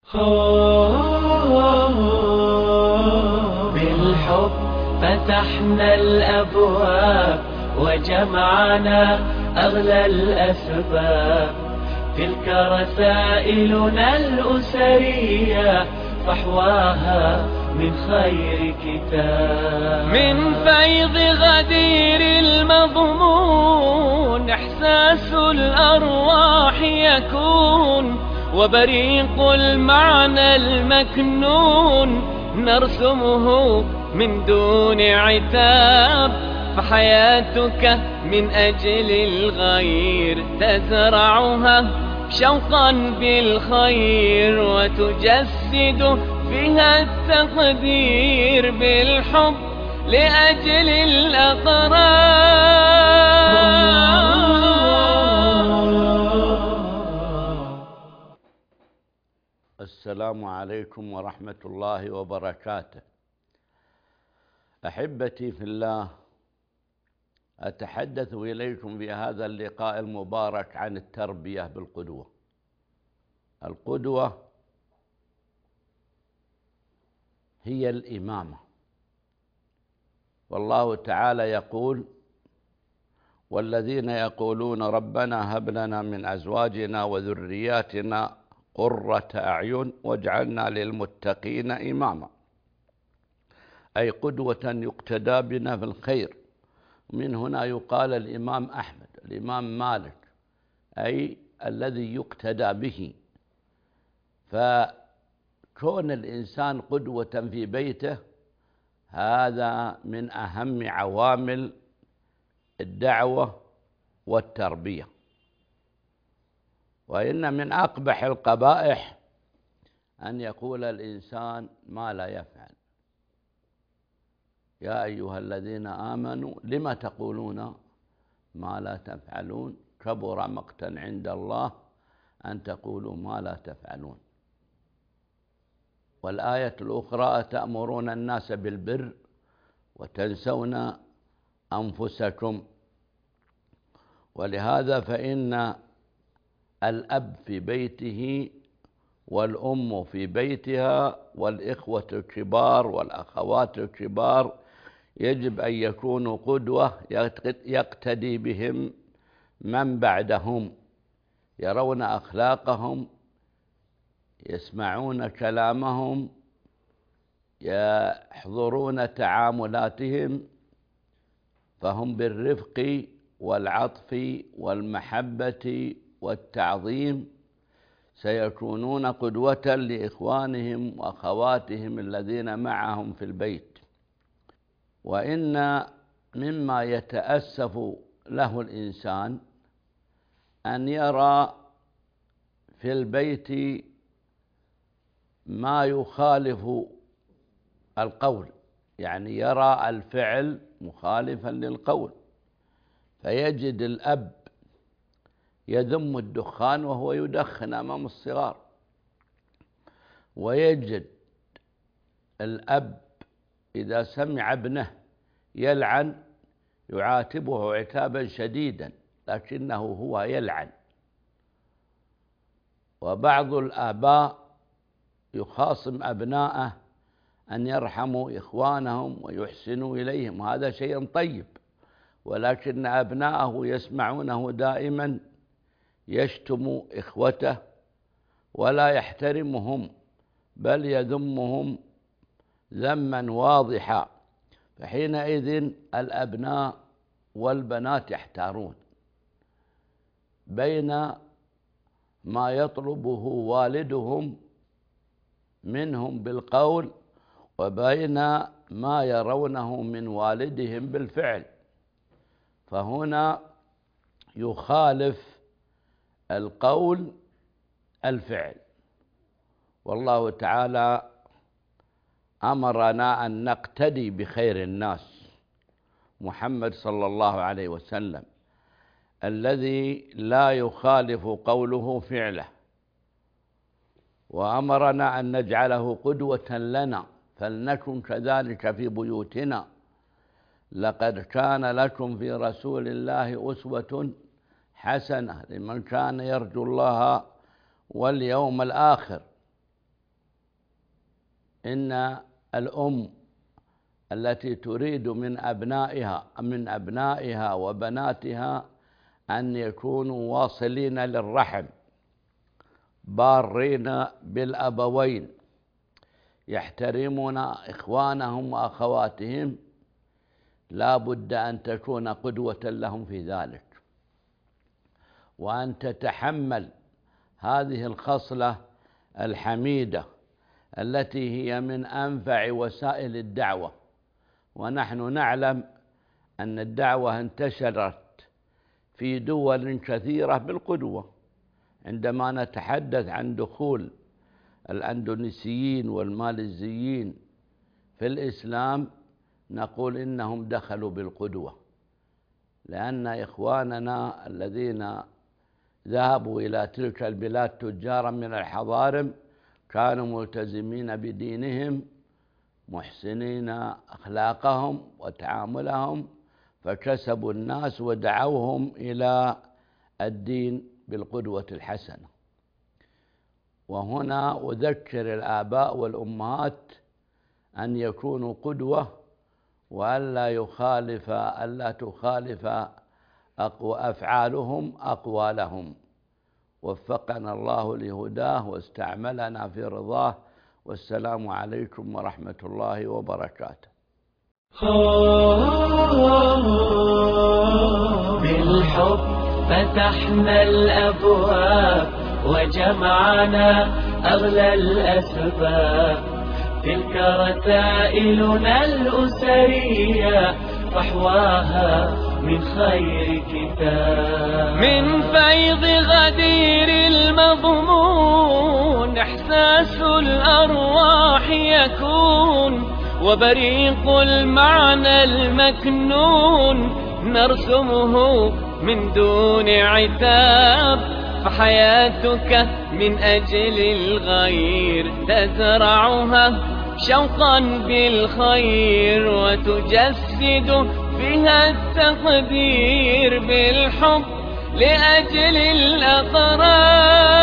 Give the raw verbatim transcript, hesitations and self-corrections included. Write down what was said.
بالحب فتحنا الأبواب وجمعنا أغلى الأسباب، تلك رسائلنا الأسرية فحواها من خير كتاب. من فيض غدير المضمون إحساس الأرواح يكون، وبريق المعنى المكنون نرسمه من دون عتاب. فحياتك من أجل الغير تزرعها شوقا بالخير، وتجسد فيها التقدير بالحب لأجل الأقرار. السلام عليكم ورحمة الله وبركاته. أحبتي في الله، أتحدث إليكم في هذا اللقاء المبارك عن التربية بالقدوة. القدوة هي الإمامة، والله تعالى يقول: والذين يقولون ربنا هب لنا من أزواجنا وذرياتنا قرة أعين واجعلنا للمتقين إماما، أي قدوة يقتدى بنا في الخير. من هنا يقال الإمام أحمد، الإمام مالك، أي الذي يقتدى به. فكون الإنسان قدوة في بيته هذا من أهم عوامل الدعوة والتربية. وإن من أقبح القبائح أن يقول الإنسان ما لا يفعل. يا أيها الذين آمنوا لم تقولون ما لا تفعلون كبر مقتا عند الله أن تقولوا ما لا تفعلون. والآية الأخرى: أتأمرون الناس بالبر وتنسون أنفسكم. ولهذا فإن الأب في بيته والأم في بيتها والإخوة الكبار والأخوات الكبار يجب أن يكونوا قدوة يقتدي بهم من بعدهم، يرون أخلاقهم، يسمعون كلامهم، يحضرون تعاملاتهم، فهم بالرفق والعطف والمحبة والتعظيم سيكونون قدوة لإخوانهم وأخواتهم الذين معهم في البيت. وإن مما يتأسف له الإنسان أن يرى في البيت ما يخالف القول، يعني يرى الفعل مخالفا للقول، فيجد الأب يذم الدخان وهو يدخن أمام الصغار، ويجد الأب إذا سمع ابنه يلعن يعاتبه عتابا شديدا، لكنه هو يلعن. وبعض الآباء يخاصم أبناءه أن يرحموا إخوانهم ويحسنوا إليهم، هذا شيء طيب، ولكن أبناءه يسمعونه دائما يشتم إخوته ولا يحترمهم، بل يذمهم ذما واضحا. فحينئذ الأبناء والبنات يحتارون بين ما يطلبه والدهم منهم بالقول وبين ما يرونه من والدهم بالفعل، فهنا يخالف القول الفعل. والله تعالى أمرنا أن نقتدي بخير الناس، محمد صلى الله عليه وسلم، الذي لا يخالف قوله فعله، وأمرنا أن نجعله قدوة لنا، فلنكن كذلك في بيوتنا. لقد كان لكم في رسول الله أسوة حسنة لمن كان يرجو الله واليوم الآخر. إن الأم التي تريد من أبنائها من أبنائها وبناتها أن يكونوا واصلين للرحم بارين بالأبوين يحترمون إخوانهم وأخواتهم، لا بد أن تكون قدوة لهم في ذلك، وأن تتحمل هذه الخصلة الحميدة التي هي من أنفع وسائل الدعوة. ونحن نعلم أن الدعوة انتشرت في دول كثيرة بالقدوة. عندما نتحدث عن دخول الأندونيسيين والماليزيين في الإسلام نقول إنهم دخلوا بالقدوة، لأن إخواننا الذين ذهبوا إلى تلك البلاد تجارا من الحضارم كانوا ملتزمين بدينهم، محسنين أخلاقهم وتعاملهم، فكسبوا الناس ودعوهم إلى الدين بالقدوة الحسنة. وهنا أذكر الآباء والأمهات أن يكونوا قدوة، وألا يخالف ألا تخالف أفعالهم أقوالهم. وفقنا الله لهداه واستعملنا في رضاه، والسلام عليكم ورحمة الله وبركاته. بالحب فتحنا الأبواب وجمعنا أغلى الأسباب، تلك رسائلنا الأسرية فحواها من خير كتاب. من فيض غدير المضمون إحساس الأرواح يكون، وبريق المعنى المكنون نرسمه من دون عتاب. فحياتك من أجل الغير تزرعها شوقا بالخير، وتجسد فيها التقدير بالحب لأجل الأقرار.